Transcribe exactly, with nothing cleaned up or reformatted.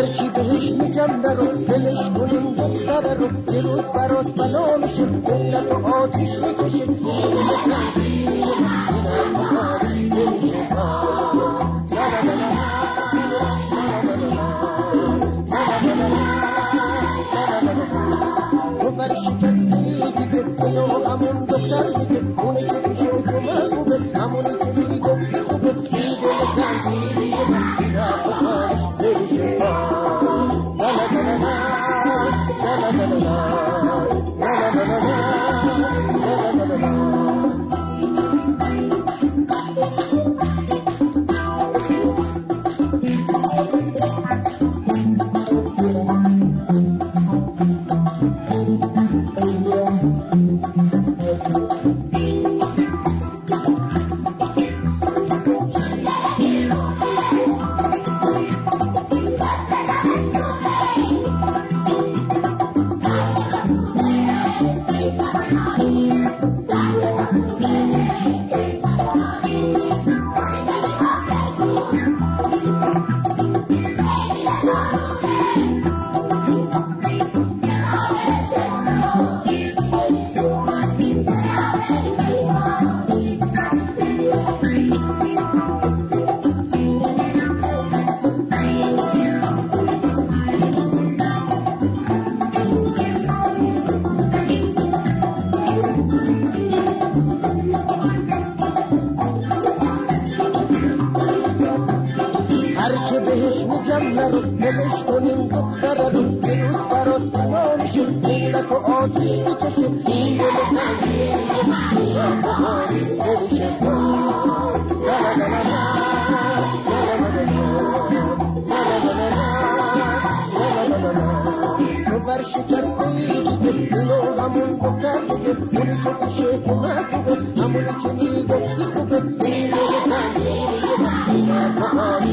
هرچی بهش میگم نرو دلش کنیم دختره رو، یه روز برات بلا میشه دلت و آتیش میکشه. این دل سنگینه این هم پاریس نمیشه تو بر شکستی دیگه اینو همون دختر میگه، اونه که پیشه تو محبوبه همونی که میگفتی خوبه. این دل سنگینه این هم پاریس نمیشه هرچه بهش میگم نرو دلش کنیم دختره رو، یه روز برات بلا میشه دلت و آتیش میکشه. این دل سنگینه این هم پاریس نمیشه تو بر شکسته دیگه اینو همون دختر میگه، اونی که پیشه تو محبوبه همونی که میگفتی خوبه. این دل سنگینه این هم پاریس